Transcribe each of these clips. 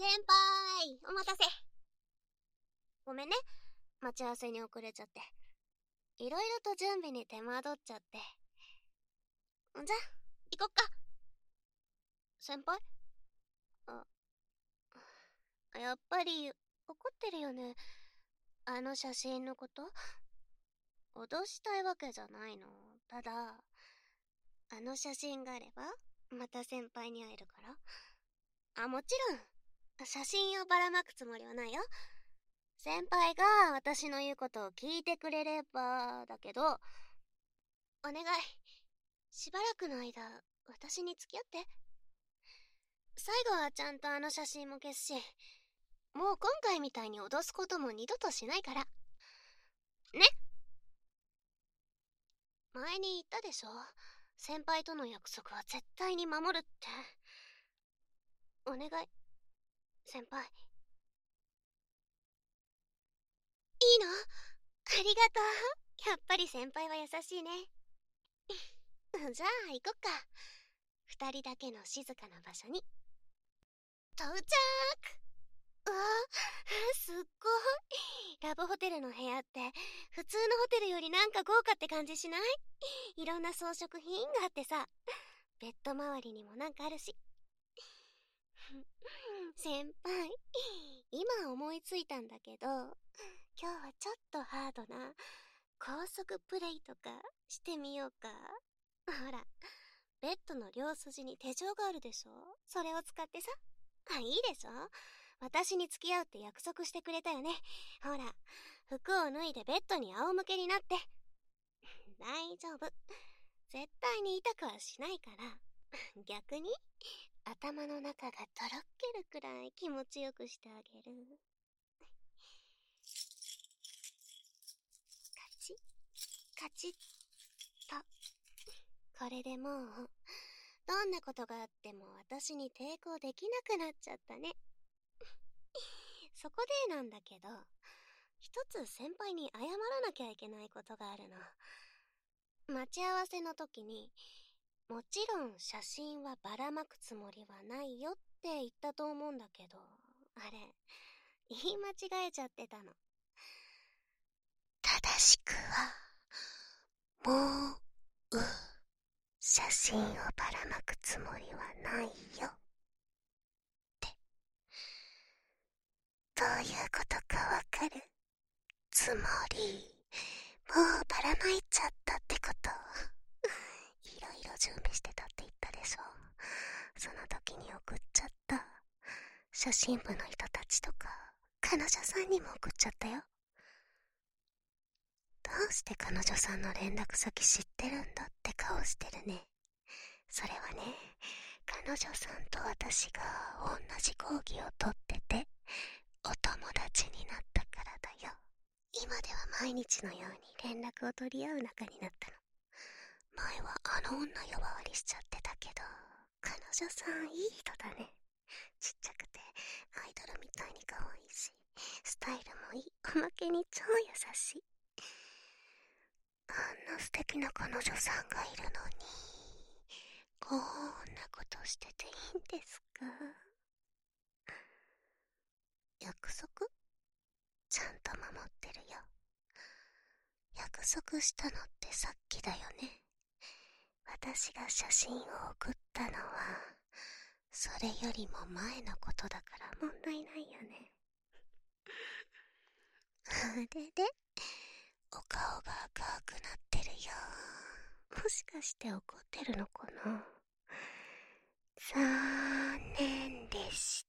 先輩、お待たせ。ごめんね、待ち合わせに遅れちゃって。いろいろと準備に手間取っちゃって。じゃ、行こっか。先輩？やっぱり怒ってるよね。あの写真のこと？脅したいわけじゃないの。ただ、あの写真があれば、また先輩に会えるから。もちろん、写真をばらまくつもりはないよ。先輩が私の言うことを聞いてくれればだけど、お願い。しばらくの間、私に付き合って。最後はちゃんとあの写真も消すし、もう今回みたいに脅すことも二度としないから。ね。前に言ったでしょ。先輩との約束は絶対に守るって。お願い、先輩。いいの？ありがとう。やっぱり先輩は優しいね。じゃあ行こっか。二人だけの静かな場所に。到着。うわ、すっごい。ラブホテルの部屋って普通のホテルよりなんか豪華って感じしない？いろんな装飾品があってさ、ベッド周りにもなんかあるし。先輩、今思いついたんだけど、今日はちょっとハードな高速プレイとかしてみようか。ほら、ベッドの両筋に手錠があるでしょ。それを使ってさ。いいでしょ。私に付き合うって約束してくれたよね。ほら、服を脱いでベッドに仰向けになって。大丈夫。絶対に痛くはしないから。逆に頭の中がとろっけるくらい気持ちよくしてあげる。カチッカチッと。これでもうどんなことがあっても私に抵抗できなくなっちゃったね。そこでなんだけど、一つ先輩に謝らなきゃいけないことがあるの。待ち合わせの時に、もちろん写真はばらまくつもりはないよって言ったと思うんだけど、あれ、言い間違えちゃってたの。正しくは、もう、写真をばらまくつもりはないよ。って。どういうことかわかる？つもり、もうばらまいちゃったってこと。いろいろ準備してたって言ったでしょ。その時に送っちゃった写真部の人たちとか彼女さんにも送っちゃったよ。どうして彼女さんの連絡先知ってるんだって顔してるね。それはね、彼女さんと私が同じ講義を取っててお友達になったからだよ。今では毎日のように連絡を取り合う仲になったの。前はあの女呼ばわりしちゃってたけど、彼女さんいい人だね。ちっちゃくてアイドルみたいに可愛いし、スタイルもいい。おまけに超優しい。あんな素敵な彼女さんがいるのに、こんなことしてていいんですか？約束？ちゃんと守ってるよ。約束したのってさっきだよね。私が写真を送ったのはそれよりも前のことだから問題ないよね。あれでお顔が赤くなってるよ。もしかして怒ってるのかな？残念でした。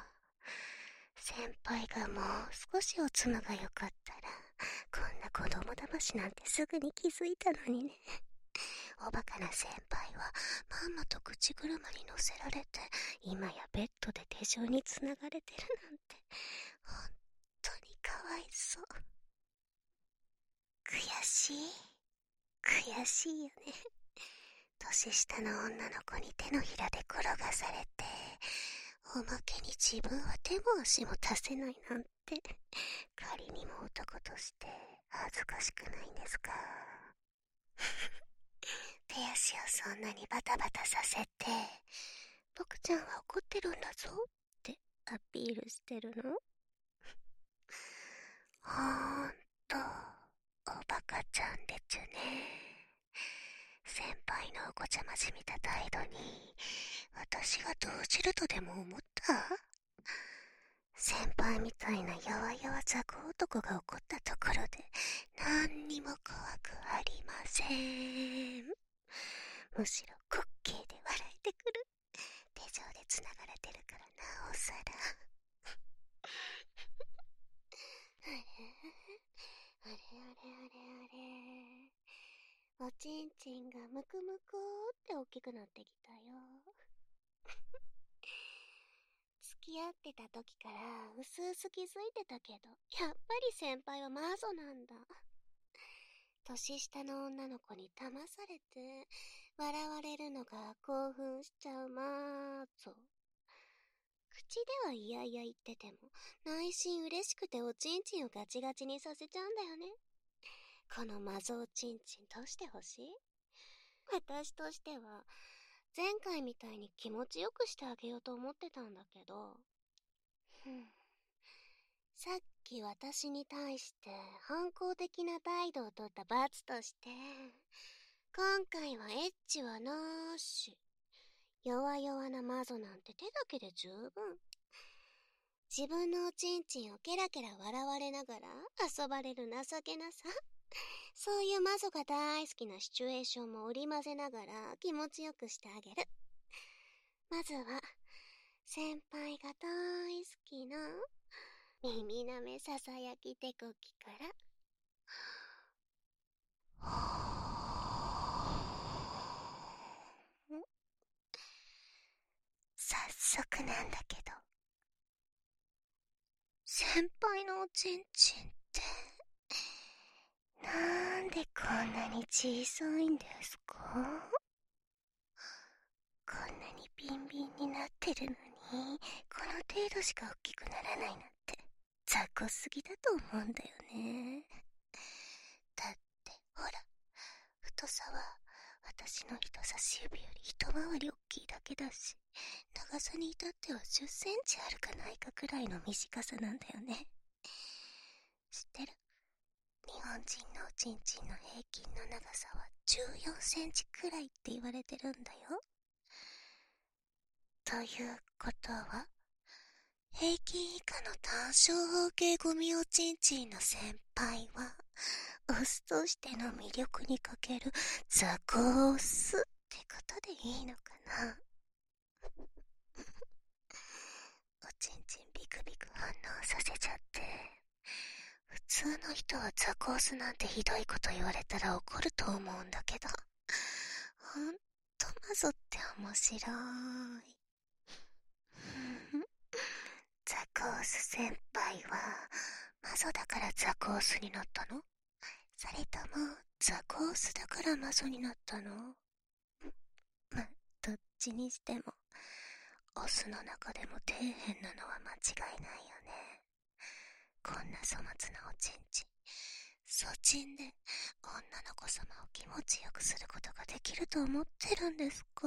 先輩がもう少しおつむがよかったら、こんな子供騙しなんてすぐに気づいたのにね。おバカな先輩はまんまと口車に乗せられて、今やベッドで手錠につながれてるなんて、本当にかわいそう。悔しい。悔しいよね。年下の女の子に手のひらで転がされて、おまけに自分は手も足も出せないなんて、仮にも男として恥ずかしくないんですか？手足をそんなにバタバタさせて、僕ちゃんは怒ってるんだぞってアピールしてるの？ほんと、おバカちゃんでちゅね。先輩のお子ちゃまじみた態度に、私が動じるとでも思った？先輩みたいなやわやわ雑魚男が怒ったところで、何にも怖くありません。むしろ滑稽で笑えてくる。手錠で繋がれてるからなおさら。あれあれあれあれあれ。おちんちんがむくむくって大きくなってきたよ。付き合ってた時からうすうす気づいてたけど、やっぱり先輩はマゾなんだ。年下の女の子に騙されて笑われるのが興奮しちゃうマゾ。口ではいやいや言ってても、内心嬉しくておちんちんをガチガチにさせちゃうんだよね。このマゾおちんちんどうしてほしい？私としては、前回みたいに気持ちよくしてあげようと思ってたんだけど、さっき私に対して反抗的な態度をとった罰として、今回はエッチはなーし。弱々なマゾなんて手だけで十分。自分のおちんちんをケラケラ笑われながら遊ばれる情けなさ。そういうマゾが大好きなシチュエーションも織り交ぜながら気持ちよくしてあげる。まずは、先輩が大好きな耳なめささやき手こきから。早速なんだけど、先輩のおちんちんってなんでこんなに小さいんですか？こんなにビンビンになってるのに、この程度しか大きくならないなんて雑魚すぎだと思うんだよね。だってほら、太さは私の人差し指より一回り大きいだけだし、長さに至っては10センチあるかないかくらいの短さなんだよね。知ってる？日本人のおちんちんの平均の長さは14センチくらいって言われてるんだよ。ということは、平均以下の単小方形ゴミおちんちんの先輩は、オスとしての魅力に欠ける雑魚オスってことでいいのかな？おちんちんビクビク反応させちゃって、普通の人は雑魚オスなんてひどいこと言われたら怒ると思うんだけど、ほんとマゾって面白い。ザコース先輩はマゾだからザコースになったの？それともザコースだからマゾになったの？ま、どっちにしてもオスの中でも底辺なのは間違いないよね。こんな粗末なおちんちん、そちんで女の子様を気持ちよくすることができると思ってるんですか？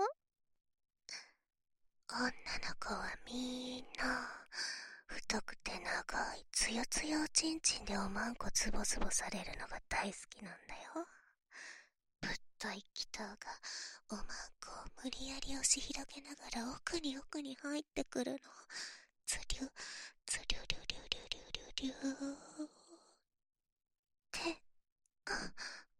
女の子はみんな太くて長いつやつやおちんちんでおまんこつぼつぼされるのが大好きなんだよ。ぶっとい気筒がおまんこを無理やり押し広げながら奥に奥に入ってくるの。つりゅつりゅりゅりゅりゅりゅりゅりゅってあああ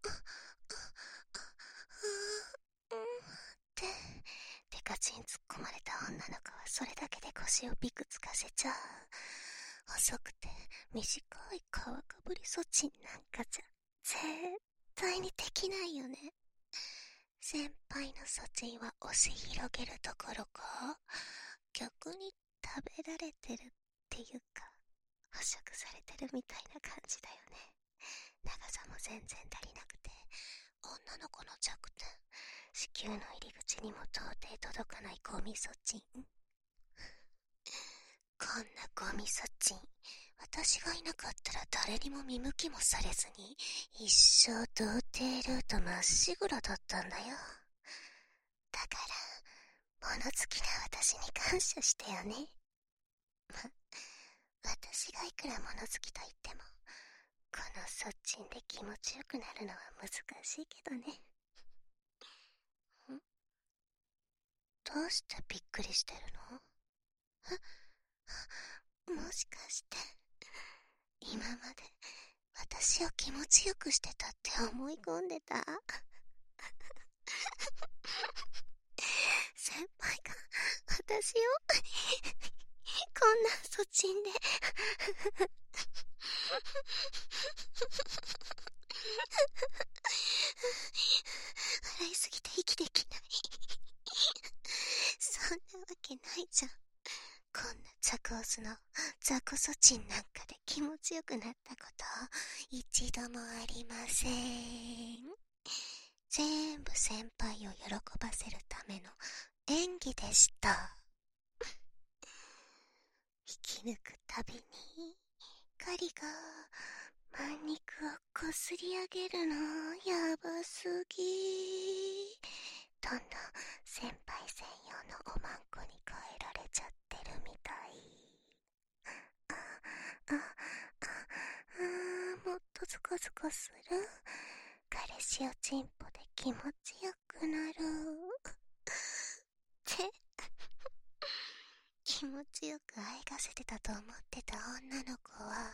ってデカチン突っ込まれた女の子はそれだけで腰をビクつかせちゃう。細くて短い皮かぶりそちんなんかじゃ絶対にできないよね。先輩のそちんは押し広げるどころか逆に食べられてるっていうか捕食されてるみたいな感じだよね。長さも全然足りなくて、女の子の弱点、子宮の入り口にも到底届かないゴミそちん。こんなゴミそちん、私がいなかったら誰にも見向きもされずに一生童貞ルートまっしぐらだったんだよ。だから物好きな私に感謝してよね。 私がいくら物好きと言っても、このそっちんで気持ちよくなるのは難しいけどね。どうしてびっくりしてるの？もしかして、今まで私を気持ちよくしてたって思い込んでた？先輩が私をこんなそちんで笑いすぎて息できない。そんなわけないじゃん。こんなザコースのザコソチンなんかで気持ちよくなったこと一度もありません。全部先輩を喜ばせるための演技でした。引き抜くたびに狩りが満肉をこすり上げるのやばすぎ。どんどん先輩専用のおまんこに変えられちゃってるみたい。もっとズコズコする。彼氏をチンポで気持ちよくなるって気持ちよく愛がせてたと思ってた女の子は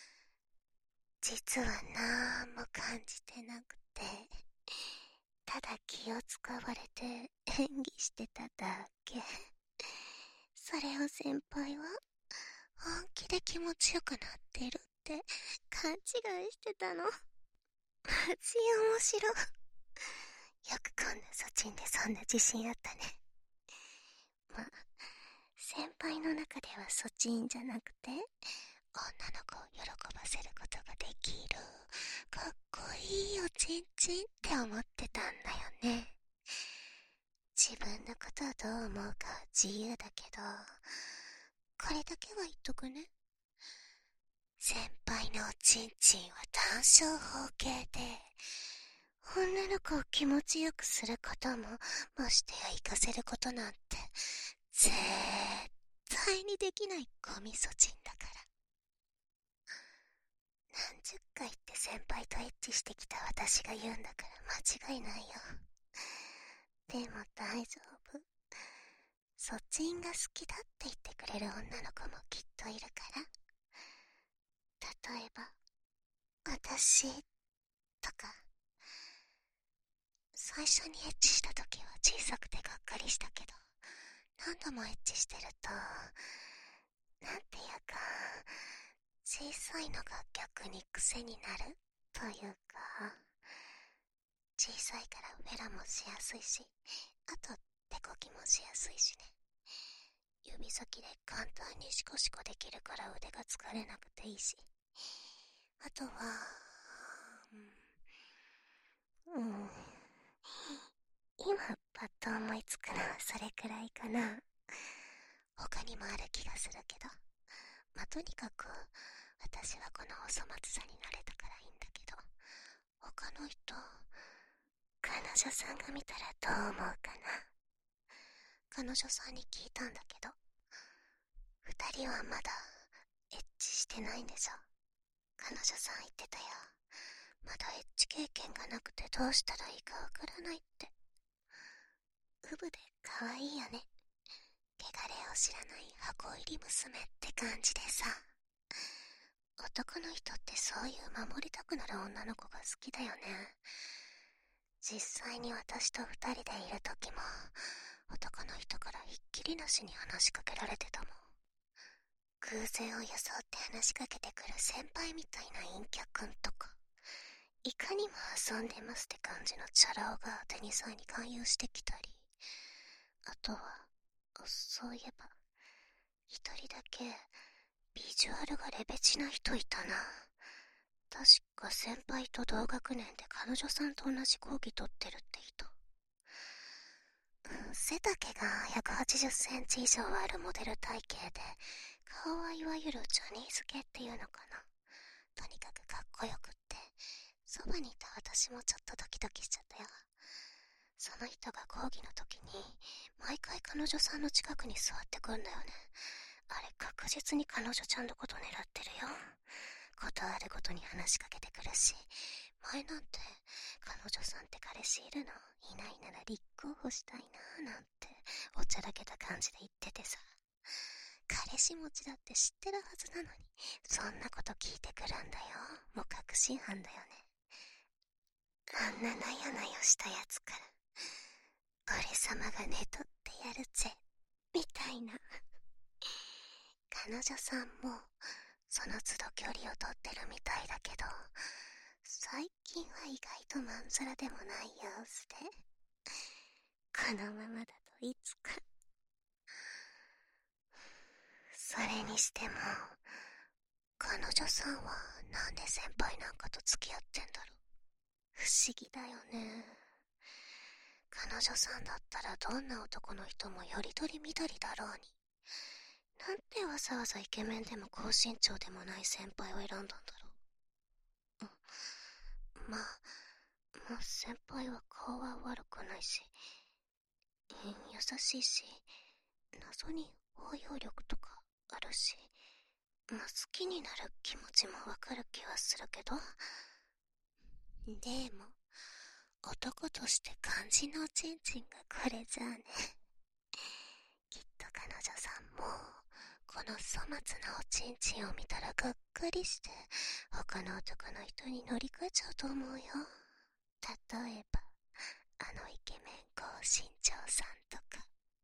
実はなんも感じてなくて、ただ気を使われて演技してただけ。それを先輩は本気で気持ちよくなってるって勘違いしてたの。マジ面白い。よくこんなそちんでそんな自信あったね。まあ、先輩の中ではそちんじゃなくて、女の子を喜ばせることができるかっこいいおちんちんって思ってたんだよね。自分のことはどう思うか自由だけど、これだけは言っとくね。先輩のおちんちんは単小方形で、女の子を気持ちよくすることも、ましてや行かせることなんて、絶対にできないゴミそちんだから。何十回って先輩とエッチしてきた私が言うんだから間違いないよ。でも大丈夫。そっちんが好きだって言ってくれる女の子もきっといるから。例えば、私とか、最初にエッチした時は小さくてがっかりしたけど、何度もエッチしてると、なんていうか、小さいのが逆に癖になるというか、小さいからフェラもしやすいし、あと手こきもしやすいしね。指先で簡単にシコシコできるから腕が疲れなくていいし、あとは今パッと思いつくのはそれくらいかな。他にもある気がするけど、まあ、とにかく私はこのお粗末さになれたからいいんだけど、他の人、彼女さんが見たらどう思うかな。彼女さんに聞いたんだけど、二人はまだエッチしてないんでしょ。彼女さん言ってたよ。まだエッチ経験がなくてどうしたらいいかわからないって。ウブで可愛いよね。汚れを知らない箱入り娘って感じでさ。男の人ってそういう守りたくなる女の子が好きだよね。実際に私と二人でいる時も、男の人からひっきりなしに話しかけられてたもん。偶然を装って話しかけてくる先輩みたいな陰キャくんとか、いかにも遊んでますって感じのチャラ男がテニサーに勧誘してきたり、あとは、そういえば、一人だけビジュアルがレベチな人いたな。確か先輩と同学年で彼女さんと同じ講義取ってるって人。背丈が180センチ以上あるモデル体型で、顔はいわゆるジャニーズ系っていうのかな。とにかくかっこよくって、そばにいた私もちょっとドキドキしちゃったよ。その人が講義の時に毎回彼女さんの近くに座ってくんだよね。 あれ確実に彼女ちゃんのこと狙ってるよ。ことあるごとに話しかけてくるし、前なんて彼女さんって彼氏いるの？いないなら立候補したいななんておちゃらけた感じで言っててさ、彼氏持ちだって知ってるはずなのにそんなこと聞いてくるんだよ。もう確信犯だよね。あんななよなよしたやつから俺様が寝取ってやるぜみたいな。彼女さんもその都度距離を取ってるみたいだけど、最近は意外とまんざらでもない様子で、このままだといつか。それにしても彼女さんはなんで先輩なんかと付き合ってんだろう。不思議だよね。彼女さんだったらどんな男の人もよりどりみどりだろうに、なんでわざわざイケメンでも高身長でもない先輩を選んだんだろう。まあ先輩は顔は悪くないし、優しいし、謎に包容力とかあるし、好きになる気持ちもわかる気はするけど、でも男として肝心のおちんちんがこれじゃあね。きっと彼女さんもこの粗末なおちんちんを見たらがっかりして他の男の人に乗り換えちゃうと思うよ。例えばあのイケメン高身長さんとか。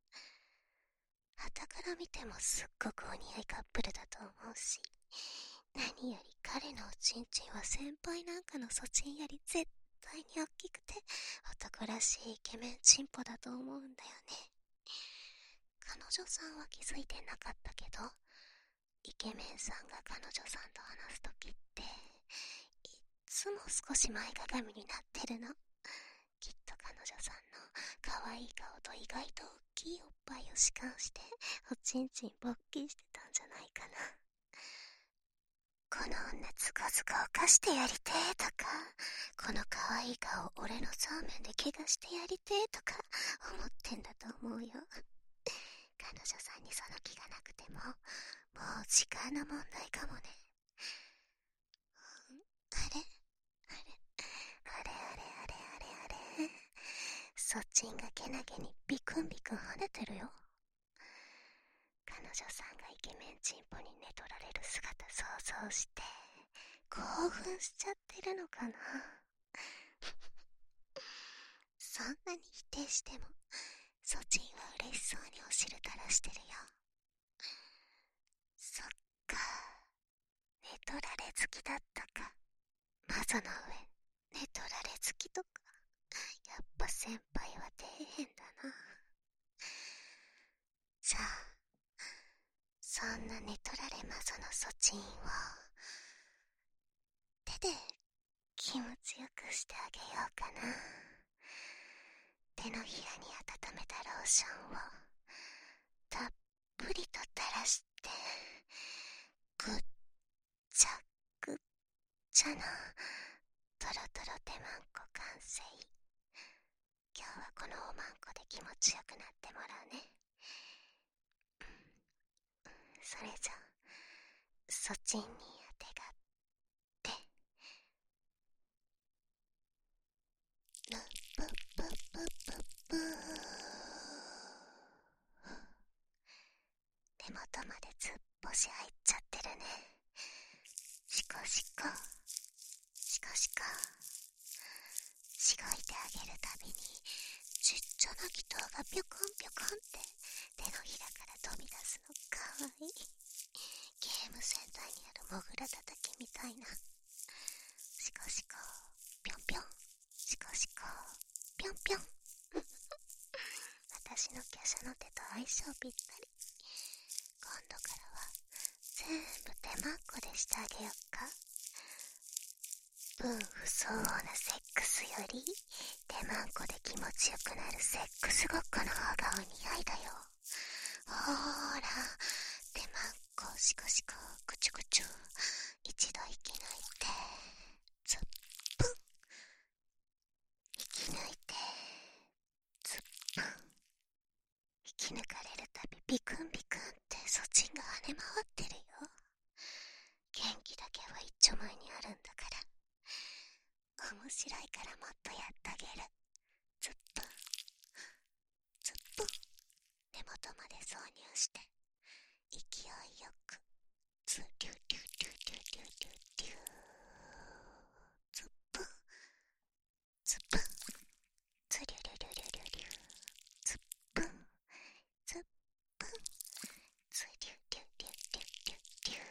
傍から見てもすっごくお似合いカップルだと思うし、何より彼のおちんちんは先輩なんかのそちんより絶対に大きくて男らしいイケメンチンポだと思うんだよね。彼女さんは気づいてなかったけど、イケメンさんが彼女さんと話すときっていっつも少し前かがみになってるの。きっと彼女さんの可愛い顔と意外と大きいおっぱいを弛緩しておちんちん勃起してたんじゃないかな。この女ズコズコ犯してやりてーとか、この可愛い顔俺のそうめんで怪我してやりてーとか思ってんだと思うよ。彼女さんにその気がなくてももう時間の問題かもね。あれあれあれあれあれあれあれ、そっちんがけなげにビクンビクン跳ねてるよ。彼女さんがイケメンチンポに寝取られる姿想像して興奮しちゃってるのかな。そんなに否定してもそちんは嬉しそうにお汁垂らしてるよ。そっか、寝取られ好きだったか。マゾの上寝取られ好きとか、やっぱ先輩は底辺だな。じゃあそんな寝取られマゾのそちんを手で気持ちよくしてあげようかな。手のひらに温めたローションをたっぷりと垂らして、ぐっちゃぐっちゃのトロトロ手まんこ完成。今日はこのおまんこで気持ちよくなってもらうね。それじゃそちんにあてがってぬぷぷぷぷぷ手元までずっぽし入っちゃってるね。シコシコシコシコ、しごいてあげるたびにちっちゃなギターがピョコンピョコンって手のひらから飛び出すのかわいい。ゲームセンターにあるモグラたたきみたいな。シコシコピョンピョン、シコシコピョンピョン私の華奢の手と相性ぴったり。今度からは全部手まんこでしてあげよっか。分不相応なセックスより手まんこで気持ちよくなるセックスごっこの方がお似合いだよ。ほーら、手まんこシコシコクチュクチュ、一度息抜いてズップン、息抜いてズップン、引き抜かれるたびビクンビクンってそちんが跳ね回ってるよ。元気だけは一丁前にあるんだから。面白いからもっとやってあげる。ずっとずっと根元まで挿入して勢いよくズリュリュリュリュリュリュリュズップンズップンズリュリュリュリュリュリュズップンズップンズリュリュリュリュリュリュ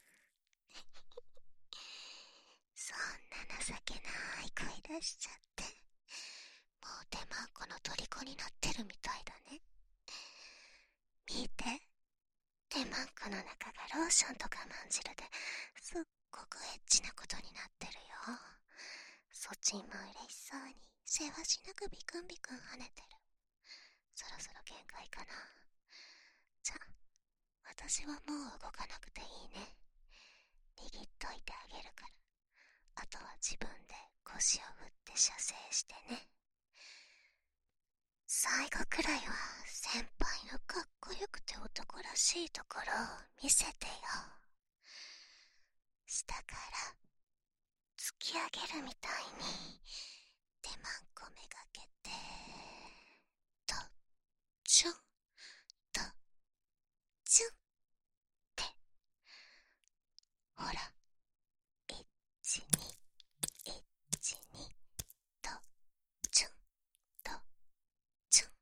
そんな情けない声出しちゃってもう手まんこの虜になってるみたいだね。見て、手まんこの中がローションとかまんじるですっごくエッチなことになってるよ。そちんも嬉しそうにせわしなくビクンビクン跳ねてる。そろそろ限界かな。じゃ、私はもう動かなくていいね。握っといてあげるから、あとは自分で腰を振って射精してね。最後くらいは先輩のかっこよくて男らしいところを見せてよ。下から突き上げるみたいに手まんこめがけてとチュンとチュンってほら1、2、1、2とチュンとチュン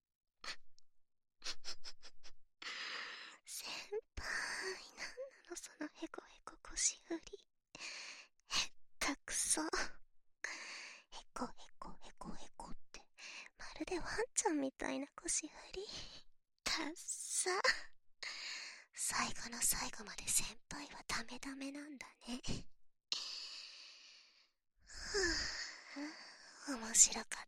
先輩、なんなのそのヘコヘコ腰振り。へったくそ。ヘコヘコヘコヘコってまるでワンちゃんみたいな腰振り。たっさ。最後の最後まで先輩はダメダメなんだね。ふぅ、面白かった。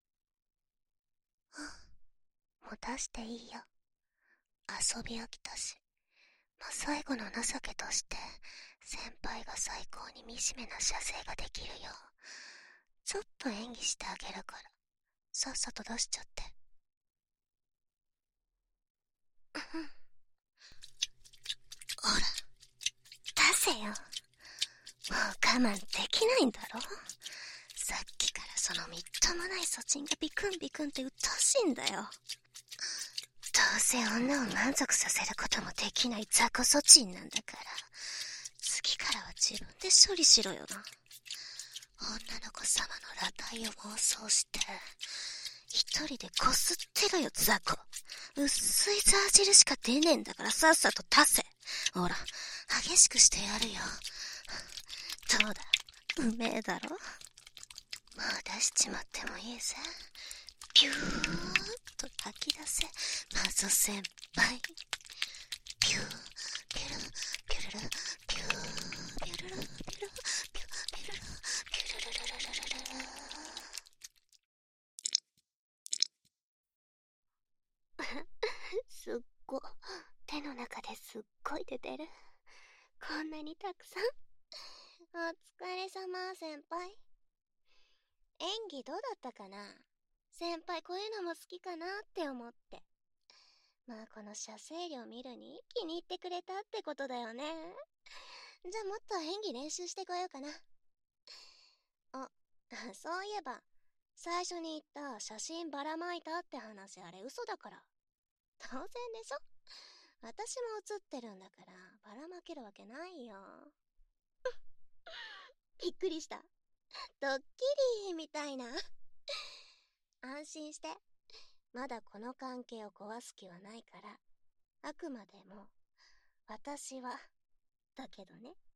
もう出していいよ。遊び飽きたし。まあ、最後の情けとして先輩が最高に惨めな射精ができるようちょっと演技してあげるからさっさと出しちゃって。ほら出せよ。もう我慢できないんだろ。さっきからそのみっともないそちんがビクンビクンってうっとうしいんだよ。どうせ女を満足させることもできない雑魚そちんなんだから次からは自分で処理しろよな。女の子様の裸体を妄想して一人でこすってろよ雑魚。薄いザー汁しか出ねえんだからさっさと出せ。ほら激しくしてやるよ。どうだうめえだろ。もう出しちまってもいいぜ。ピューッと吐き出せマゾ先輩。ピューピュルピュルルピューピュルルピュルピュピュピュルルピュルルルルルルすっご手の中ですっごい出てる。こんなにたくさん。お疲れ様先輩。演技どうだったかな。先輩こういうのも好きかなって思って。まあこの射精量見るに気に入ってくれたってことだよね。じゃあもっと演技練習してこようかな。あ、そういえば最初に言った写真ばらまいたって話あれ嘘だから。当然でしょ。私も写ってるんだからばらまけるわけないよ。びっくりした。ドッキリみたいな。安心して。まだこの関係を壊す気はないから。あくまでも私はだけどね。